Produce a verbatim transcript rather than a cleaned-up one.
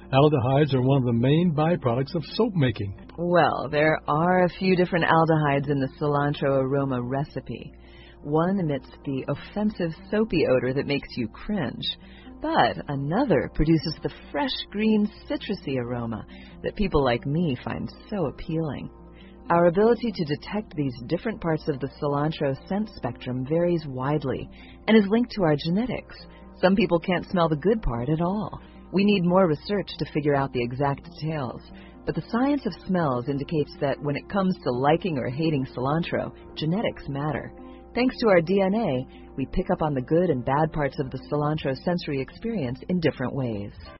Aldehydes are one of the main byproducts of soap making. Well, there are a few different aldehydes in the cilantro aroma recipe. One emits the offensive soapy odor that makes you cringe, but another produces the fresh green citrusy aroma that people like me find so appealing. Our ability to detect these different parts of the cilantro scent spectrum varies widely and is linked to our genetics. Some people can't smell the good part at all. We need more research to figure out the exact details, but the science of smells indicates that when it comes to liking or hating cilantro, genetics matter. Thanks to our D N A, we pick up on the good and bad parts of the cilantro sensory experience in different ways.